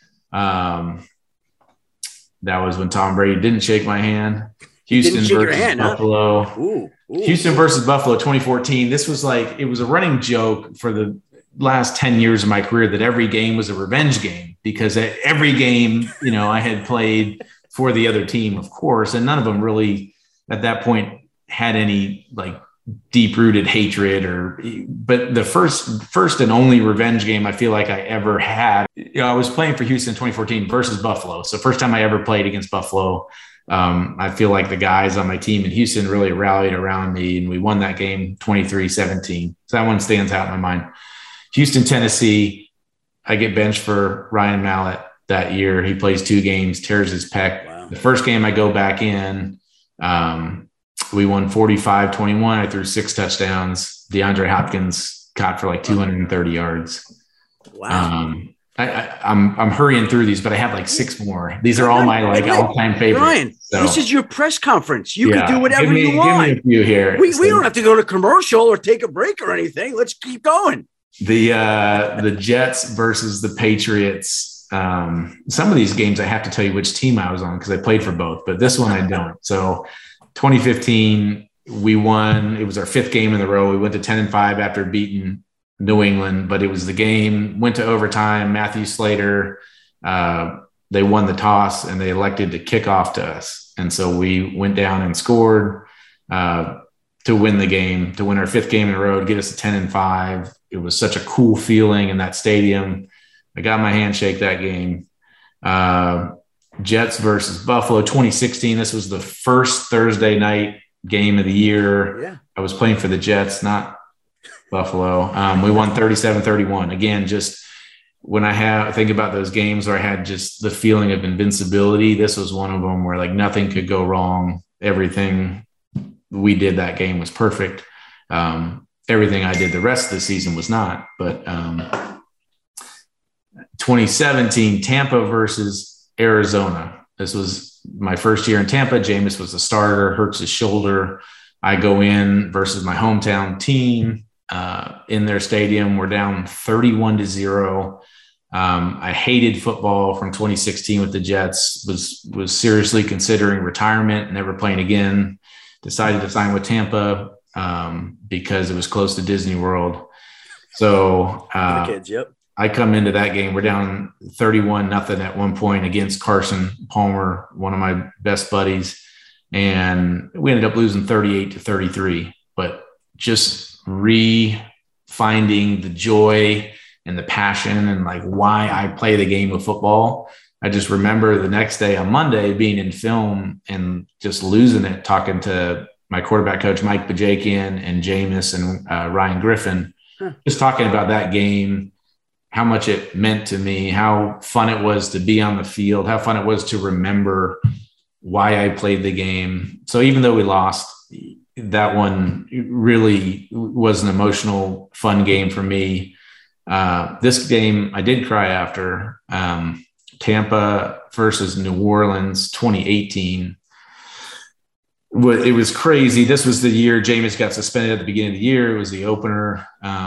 That was when Tom Brady didn't shake my hand. Houston versus Buffalo. Huh? Ooh. Houston versus Buffalo 2014. This was it was a running joke for the last 10 years of my career that every game was a revenge game, because at every game, I had played for the other team, of course, and none of them really at that point had any deep-rooted hatred but the first and only revenge game I feel like I ever had, I was playing for Houston 2014 versus Buffalo. So first time I ever played against Buffalo. I feel like the guys on my team in Houston really rallied around me, and we won that game 23-17. So that one stands out in my mind. Houston, Tennessee, I get benched for Ryan Mallett that year. He plays 2 games, tears his pec. Wow. The first game I go back in, we won 45-21. I threw 6 touchdowns. DeAndre Hopkins caught for 230 yards. Wow. I'm hurrying through these, but I have 6 more. These are all my all-time favorites. Ryan, this is your press conference. You can do whatever you want. Give me a few here. We don't have to go to commercial or take a break or anything. Let's keep going. The Jets versus the Patriots. Some of these games I have to tell you which team I was on because I played for both, but this one I don't. So 2015, we won. It was our 5th game in a row. We went to 10-5 after beating New England, but it was the game, went to overtime. Matthew Slater, they won the toss and they elected to kick off to us. And so we went down and scored to win the game, to win our 5th game in a row, to get us to 10-5. It was such a cool feeling in that stadium. I got my handshake that game. Jets versus Buffalo 2016. This was the first Thursday night game of the year. Yeah. I was playing for the Jets, not Buffalo. We won 37-31. Again, just when I think about those games where I had just the feeling of invincibility, this was one of them where nothing could go wrong. Everything we did that game was perfect. Everything I did the rest of the season was not. But 2017, Tampa versus Arizona. This was my first year in Tampa. Jameis was the starter, hurts his shoulder. I go in versus my hometown team in their stadium. We're down 31-0. I hated football from 2016 with the Jets, was seriously considering retirement, never playing again. Decided to sign with Tampa because it was close to Disney World. So the kids, yep. I come into that game. We're down 31-0 at one point against Carson Palmer, one of my best buddies. And we ended up losing 38-33, but just finding the joy and the passion and why I play the game of football. I just remember the next day on Monday being in film and just losing it, talking to my quarterback coach, Mike Bajakian, and Jameis and Ryan Griffin, just talking about that game, how much it meant to me, how fun it was to be on the field, how fun it was to remember why I played the game. So even though we lost, that one really was an emotional, fun game for me. This game I did cry after. Tampa versus New Orleans 2018. It was crazy. This was the year Jameis got suspended at the beginning of the year. It was the opener.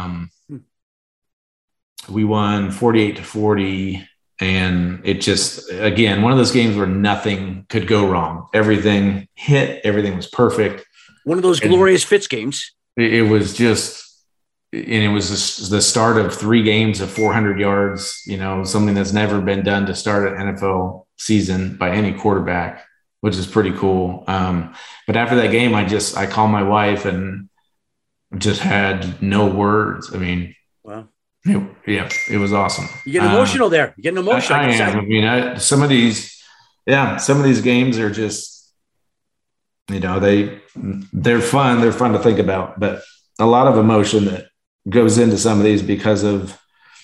We won 48-40. And it just, again, one of those games where nothing could go wrong. Everything hit. Everything was perfect. One of those glorious Fitz games. It was just, and it was the start of 3 games of 400 yards, something that's never been done to start an NFL season by any quarterback, which is pretty cool. But after that game, I called my wife and just had no words. I mean, wow. It was awesome. You get emotional there. You get emotional. I am. I mean, some of these games are just, they're fun. They're fun to think about, but a lot of emotion that goes into some of these because of,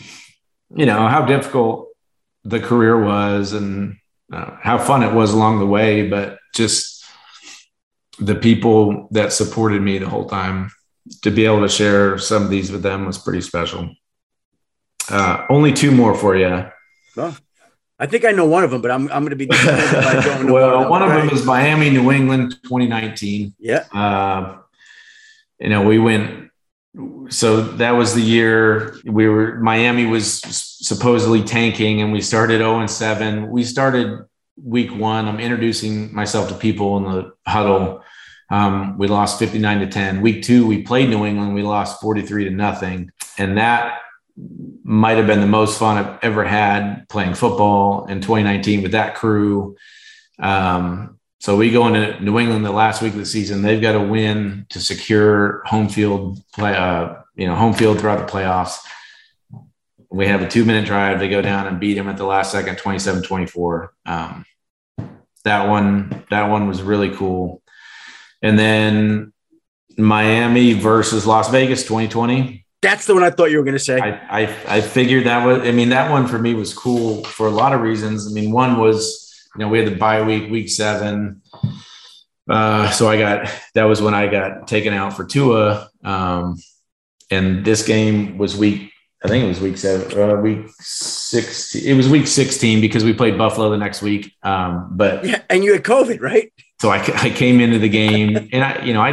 how difficult the career was and how fun it was along the way, but just the people that supported me the whole time, to be able to share some of these with them was pretty special. Only two more for you. Well, I think I know one of them, but I'm going to be disappointed if I don't know. Well, one of them is Miami, New England, 2019. Yeah. We went. So that was the year Miami was supposedly tanking, and we started 0-7. We started week 1. I'm introducing myself to people in the huddle. We lost 59-10. Week 2, we played New England. We lost 43-0. And that might have been the most fun I've ever had playing football in 2019 with that crew. So we go into New England the last week of the season. They've got to win to secure home field home field throughout the playoffs. We have a 2-minute drive. They go down and beat them at the last second, 27-24. That one was really cool. And then Miami versus Las Vegas, 2020. That's the one I thought you were going to say. I figured that one for me was cool for a lot of reasons. One was, we had the bye week 7. So that was when I got taken out for Tua. And this game was week 7, week 16. It was week 16 because we played Buffalo the next week. But yeah, and you had COVID, right? So I came into the game and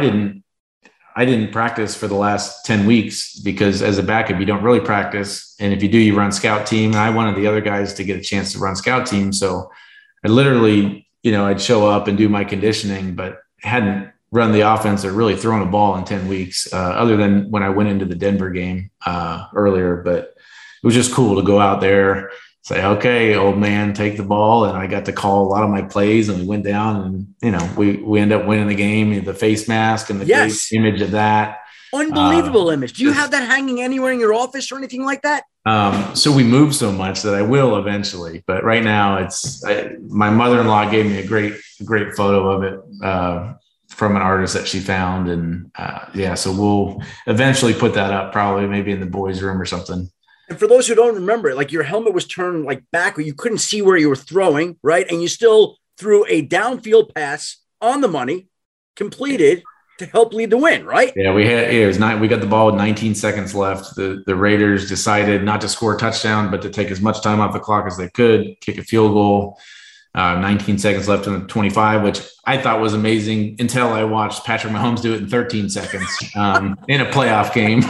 I didn't practice for the last 10 weeks because as a backup, you don't really practice. And if you do, you run scout team. And I wanted the other guys to get a chance to run scout team. So I literally, I'd show up and do my conditioning, but hadn't run the offense or really thrown a ball in 10 weeks, other than when I went into the Denver game earlier. But it was just cool to go out there, say, okay, old man, take the ball. And I got to call a lot of my plays, and we went down and, we ended up winning the game, the face mask and the great image of that. Unbelievable image. Do you have that hanging anywhere in your office or anything like that? So we moved so much that I will eventually, but right now my mother-in-law gave me a great photo of it, from an artist that she found. And so we'll eventually put that up, probably maybe in the boys' room or something. And for those who don't remember, your helmet was turned back where you couldn't see where you were throwing, right? And you still threw a downfield pass on the money, completed, to help lead the win, right? Yeah, we got the ball with 19 seconds left. The Raiders decided not to score a touchdown, but to take as much time off the clock as they could, kick a field goal. 19 seconds left in the 25, which I thought was amazing until I watched Patrick Mahomes do it in 13 seconds in a playoff game.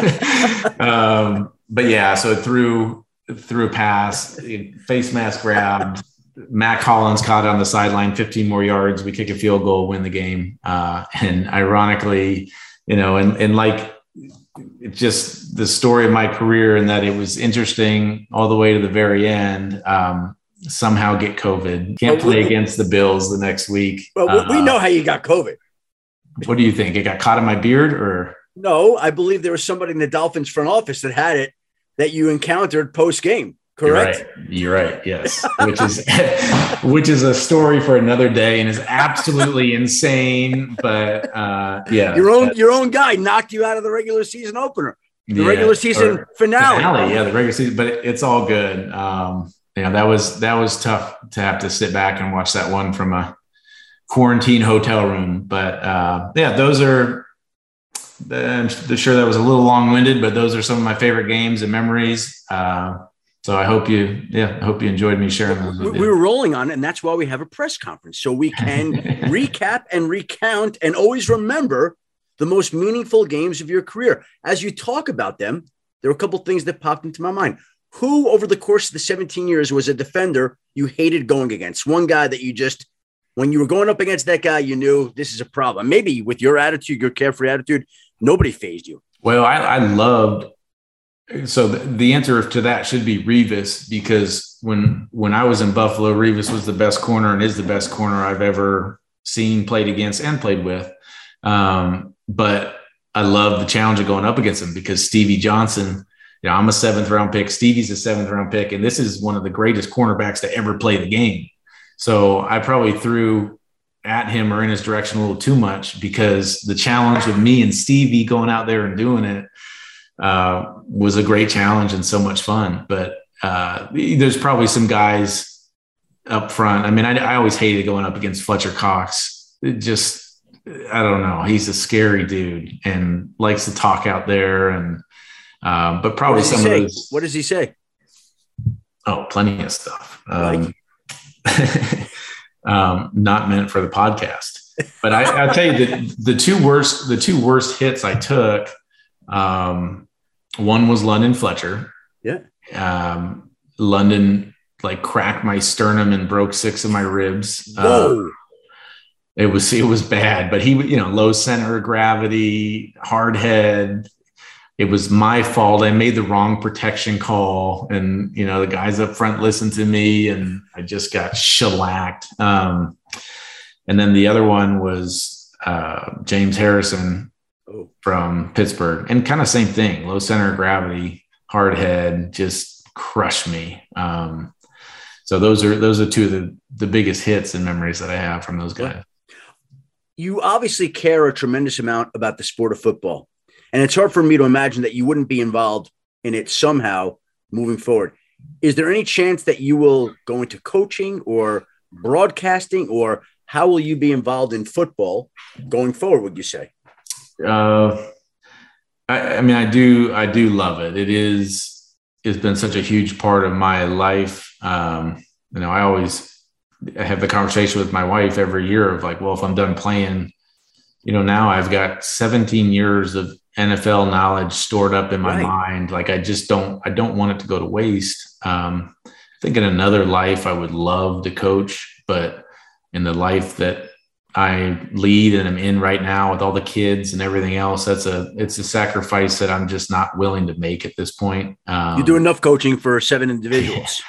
But yeah, so threw a pass, face mask grabbed. Matt Collins caught it on the sideline, 15 more yards. We kick a field goal, win the game. And ironically, it's just the story of my career, in that it was interesting all the way to the very end. Somehow get COVID. Can't play against the Bills the next week. Well, we know how you got COVID. What do you think? It got caught in my beard, or? No, I believe there was somebody in the Dolphins front office that had it that you encountered post game. Correct. You're right. Yes. Which is a story for another day and is absolutely insane. But your own guy knocked you out of the regular season opener, regular season finale. Yeah, the regular season. But it's all good. That was tough to have to sit back and watch that one from a quarantine hotel room. But those are. I'm sure that was a little long-winded, but those are some of my favorite games and memories. So I hope you enjoyed me sharing those with you. We were rolling on it, and that's why we have a press conference, so we can recap and recount and always remember the most meaningful games of your career. As you talk about them, there were a couple things that popped into my mind. Who, over the course of the 17 years, was a defender you hated going against? One guy that you just, when you were going up against that guy, you knew this is a problem. Maybe with your attitude, your carefree attitude, nobody fazed you. Well, I loved. So the answer to that should be Revis, because when I was in Buffalo, Revis was the best corner and is the best corner I've ever seen, played against, and played with. But I love the challenge of going up against him, because Stevie Johnson, I'm a 7th round pick. Stevie's a 7th round pick. And this is one of the greatest cornerbacks to ever play the game. So I probably threw at him or in his direction a little too much, because the challenge of me and Stevie going out there and doing it, was a great challenge and so much fun. But there's probably some guys up front. I mean, I always hated going up against Fletcher Cox. I don't know. He's a scary dude and likes to talk out there. And but probably some of those. What does he say? Oh, plenty of stuff. Not meant for the podcast. But I'll tell you that the two worst hits I took. One was London Fletcher. Yeah. London like cracked my sternum and broke 6 of my ribs. Whoa. It was bad, but he, low center of gravity, hard head. It was my fault. I made the wrong protection call, and the guys up front listened to me, and I just got shellacked. And then the other one was James Harrison from Pittsburgh, and kind of same thing, low center of gravity, hard head, just crushed me. So those are two of the biggest hits and memories that I have from those guys. You obviously care a tremendous amount about the sport of football, and it's hard for me to imagine that you wouldn't be involved in it somehow moving forward. Is there any chance that you will go into coaching or broadcasting, or how will you be involved in football going forward, would you say? I do love it. It's been such a huge part of my life. I have the conversation with my wife every year of like, well, if I'm done playing, now I've got 17 years of NFL knowledge stored up in my mind. Like, I don't want it to go to waste. I think in another life I would love to coach, but in the life that I lead and I'm in right now with all the kids and everything else, it's a sacrifice that I'm just not willing to make at this point. You do enough coaching for 7 individuals.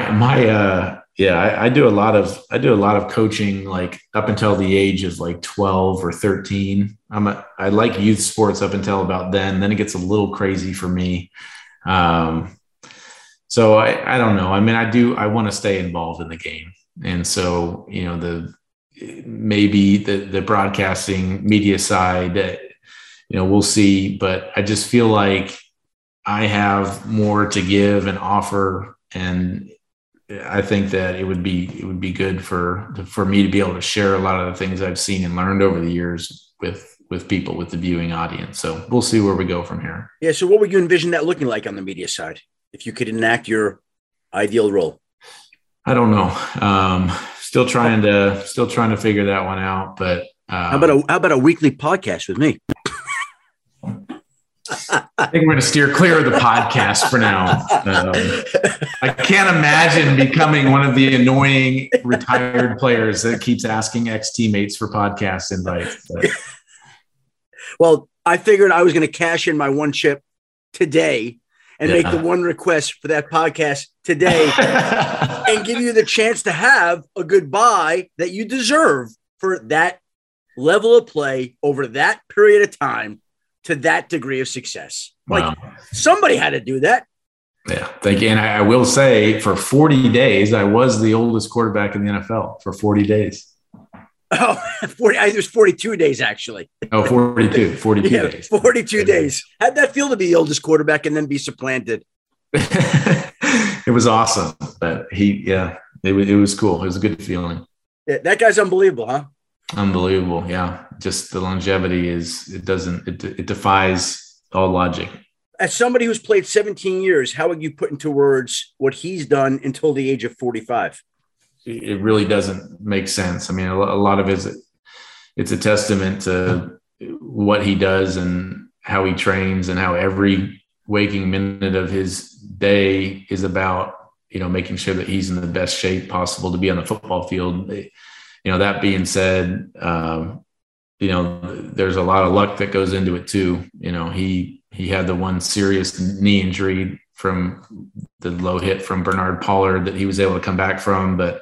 I do a lot of coaching, like up until the age of like 12 or 13. I like youth sports up until about then it gets a little crazy for me. So I don't know. I mean, I want to stay involved in the game. And so, maybe the broadcasting media side, we'll see, but I just feel like I have more to give and offer. And I think that it would be good for me to be able to share a lot of the things I've seen and learned over the years with people, with the viewing audience. So we'll see where we go from here. Yeah. So what would you envision that looking like on the media side, if you could enact your ideal role? I don't know. Still trying to figure that one out, but how about a weekly podcast with me? I think we're going to steer clear of the podcast for now. I can't imagine becoming one of the annoying retired players that keeps asking ex-teammates for podcast invites. But. Well, I figured I was going to cash in my one chip today and make the one request for that podcast today and give you the chance to have a goodbye that you deserve for that level of play over that period of time to that degree of success. Like, somebody had to do that. Yeah, thank you. And I will say, for 40 days, I was the oldest quarterback in the NFL for 40 days. Oh, 40, it was 42 days, actually. Oh, 42 days. 42 days. How'd that feel to be the oldest quarterback and then be supplanted? It was awesome. But it was cool. It was a good feeling. Yeah, that guy's unbelievable, huh? Unbelievable. Yeah. Just the longevity it defies all logic. As somebody who's played 17 years, how would you put into words what he's done until the age of 45? It really doesn't make sense. I mean, a lot of it's a testament to what he does and how he trains and how every waking minute of his day is about, making sure that he's in the best shape possible to be on the football field. That being said, there's a lot of luck that goes into it too. He had the one serious knee injury from the low hit from Bernard Pollard that he was able to come back from. But,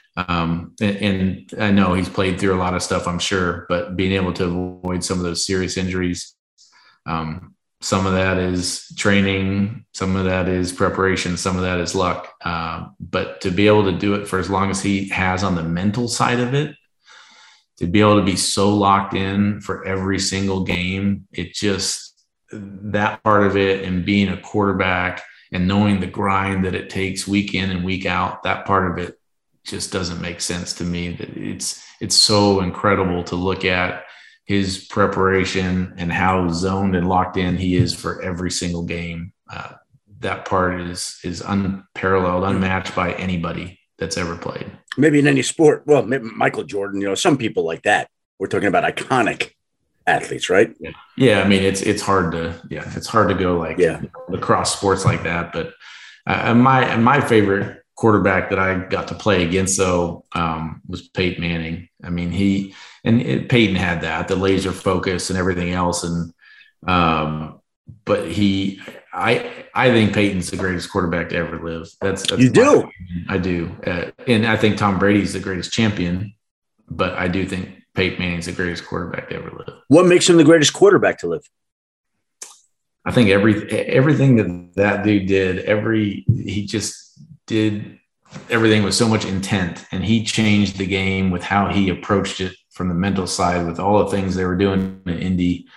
and I know he's played through a lot of stuff, I'm sure, but being able to avoid some of those serious injuries, some of that is training, some of that is preparation, some of that is luck. But to be able to do it for as long as he has on the mental side of it, to be able to be so locked in for every single game, that part of it and being a quarterback and knowing the grind that it takes week in and week out, that part of it just doesn't make sense to me. That it's so incredible to look at his preparation and how zoned and locked in he is for every single game. That part is unparalleled, unmatched by anybody that's ever played. Maybe in any sport. Well, maybe Michael Jordan, some people like that. We're talking about iconic athletes, right? Yeah. I mean, it's hard to go like across sports like that. But my favorite quarterback that I got to play against, though, was Peyton Manning. I mean, Peyton had that, the laser focus and everything else. And, but I think Peyton's the greatest quarterback to ever live. That's you do. I do. And I think Tom Brady's the greatest champion, but I do think Peyton Manning's the greatest quarterback to ever live. What makes him the greatest quarterback to live? I think everything that dude did, he just did everything with so much intent, and he changed the game with how he approached it from the mental side with all the things they were doing in Indy.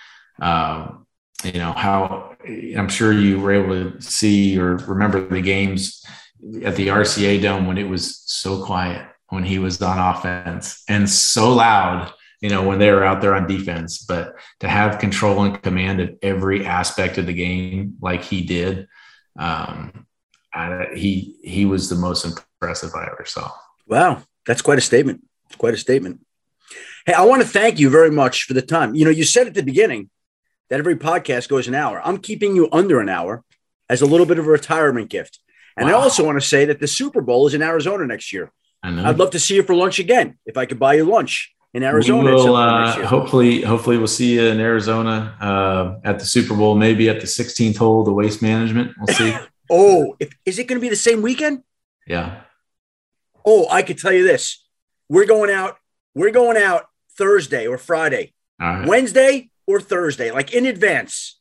How I'm sure you were able to see or remember the games at the RCA Dome when it was so quiet when he was on offense and so loud, when they were out there on defense, but to have control and command of every aspect of the game like he did, he was the most impressive I ever saw. Wow. That's quite a statement. It's quite a statement. Hey, I want to thank you very much for the time. You said at the beginning that every podcast goes an hour. I'm keeping you under an hour as a little bit of a retirement gift. And wow. I also want to say that the Super Bowl is in Arizona next year. I know. I'd love to see you for lunch again. If I could buy you lunch in Arizona. We will, hopefully we'll see you in Arizona at the Super Bowl, maybe at the 16th hole, the Waste Management. We'll see. Is it going to be the same weekend? Yeah. Oh, I could tell you this. We're going out Thursday or Friday. All right. Wednesday or Thursday, like in advance.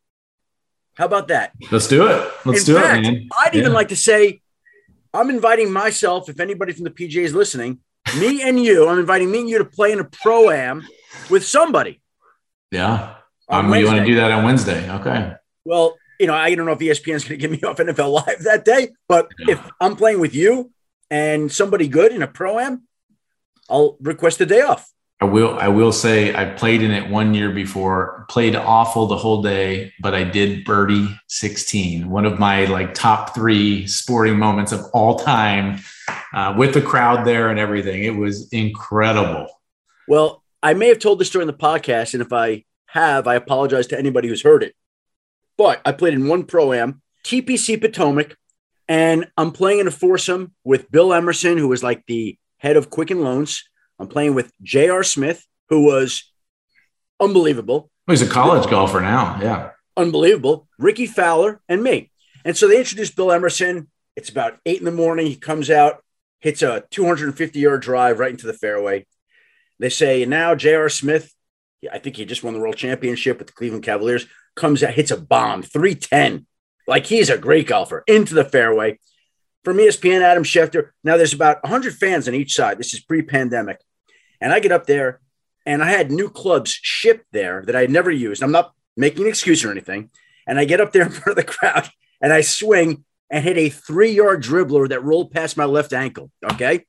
How about that? Let's do it. Let's do it, man. I'd even like to say I'm inviting myself, if anybody from the PGA is listening, I'm inviting me and you to play in a Pro-Am with somebody. Yeah. You want to do that on Wednesday. Okay. Well, I don't know if ESPN is going to get me off NFL Live that day, but if I'm playing with you and somebody good in a Pro-Am, I'll request a day off. I will say I played in it 1 year before, played awful the whole day, but I did birdie 16, one of my top 3 sporting moments of all time, with the crowd there and everything. It was incredible. Well, I may have told this during the podcast, and if I have, I apologize to anybody who's heard it. But I played in one Pro-Am, TPC Potomac, and I'm playing in a foursome with Bill Emerson, who was like the head of Quicken Loans. I'm playing with J.R. Smith, who was unbelievable. He's a college golfer now. Yeah. Unbelievable. Ricky Fowler and me. And so they introduced Bill Emerson. It's about 8 a.m. He comes out, hits a 250-yard drive right into the fairway. They say, and now J.R. Smith, I think he just won the world championship with the Cleveland Cavaliers, comes out, hits a bomb, 310. Like, he's a great golfer, into the fairway. From ESPN, Adam Schefter. Now, there's about 100 fans on each side. This is pre-pandemic. And I get up there, and I had new clubs shipped there that I had never used. I'm not making an excuse or anything. And I get up there in front of the crowd, and I swing and hit a 3-yard dribbler that rolled past my left ankle, okay?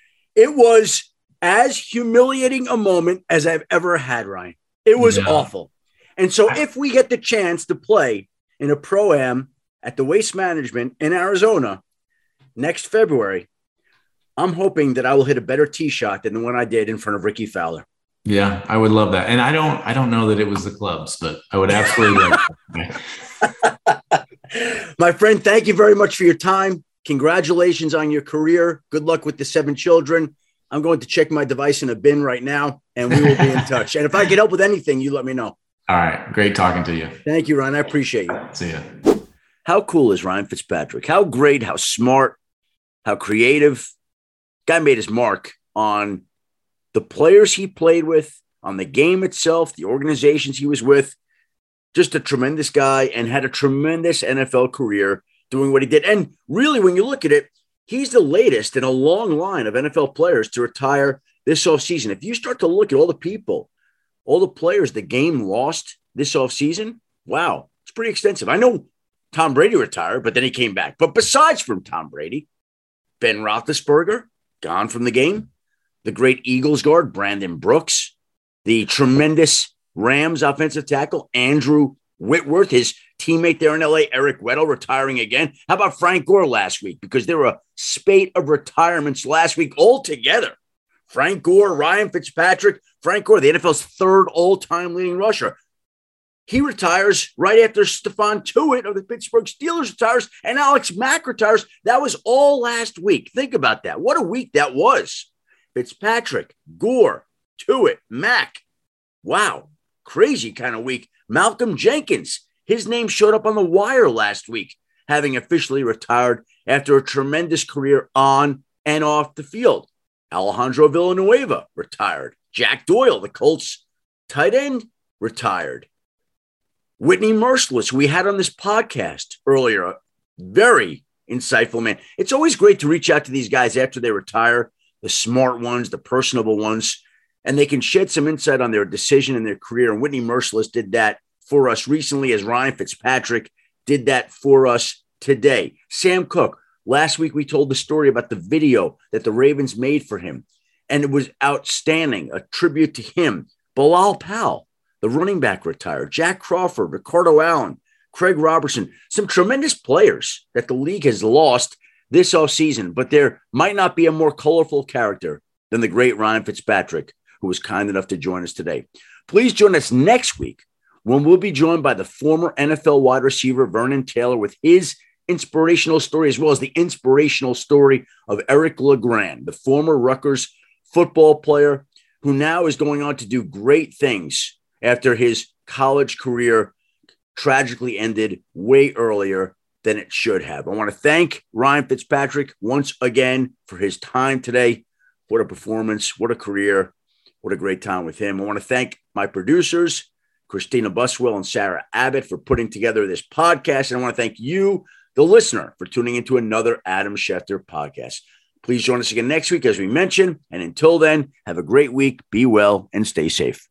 It was as humiliating a moment as I've ever had, Ryan. It was awful. And so if we get the chance to play in a Pro-Am at the Waste Management in Arizona next February, I'm hoping that I will hit a better tee shot than the one I did in front of Ricky Fowler. Yeah, I would love that. And I don't know that it was the clubs, but I would absolutely love that. My friend, thank you very much for your time. Congratulations on your career. Good luck with the 7 children. I'm going to check my device in a bin right now, and we will be in touch. And if I can help with anything, you let me know. All right. Great talking to you. Thank you, Ryan. I appreciate you. See ya. How cool is Ryan Fitzpatrick? How great, how smart, how creative. Guy made his mark on the players he played with, on the game itself, the organizations he was with. Just a tremendous guy, and had a tremendous NFL career doing what he did. And really, when you look at it, he's the latest in a long line of NFL players to retire this offseason. If you start to look at all the people, all the players the game lost this offseason, Wow. It's pretty extensive. I know Tom Brady retired, but then he came back. But besides from Tom Brady, Ben Roethlisberger, gone from the game. The great Eagles guard, Brandon Brooks. The tremendous Rams offensive tackle, Andrew Whitworth. His teammate there in L.A., Eric Weddle, retiring again. How about Frank Gore last week? Because there were a spate of retirements last week altogether. Frank Gore, Ryan Fitzpatrick. Frank Gore, the NFL's third all-time leading rusher. He retires right after Stephon Tuitt of the Pittsburgh Steelers retires and Alex Mack retires. That was all last week. Think about that. What a week that was. Fitzpatrick, Gore, Tuitt, Mack. Wow. Crazy kind of week. Malcolm Jenkins, his name showed up on the wire last week, having officially retired after a tremendous career on and off the field. Alejandro Villanueva retired. Jack Doyle, the Colts tight end, retired. Whitney Merciless, we had on this podcast earlier, very insightful man. It's always great to reach out to these guys after they retire, the smart ones, the personable ones, and they can shed some insight on their decision and their career. And Whitney Merciless did that for us recently, as Ryan Fitzpatrick did that for us today. Sam Cook, last week we told the story about the video that the Ravens made for him, and it was outstanding, a tribute to him. Bilal Powell, the running back, retired. Jack Crawford, Ricardo Allen, Craig Robertson, some tremendous players that the league has lost this offseason, but there might not be a more colorful character than the great Ryan Fitzpatrick, who was kind enough to join us today. Please join us next week when we'll be joined by the former NFL wide receiver Vernon Taylor with his inspirational story, as well as the inspirational story of Eric LeGrand, the former Rutgers football player who now is going on to do great things after his college career tragically ended way earlier than it should have. I want to thank Ryan Fitzpatrick once again for his time today. What a performance, what a career, what a great time with him. I want to thank my producers, Christina Buswell and Sarah Abbott, for putting together this podcast. And I want to thank you, the listener, for tuning into another Adam Schefter podcast. Please join us again next week, as we mentioned. And until then, have a great week, be well, and stay safe.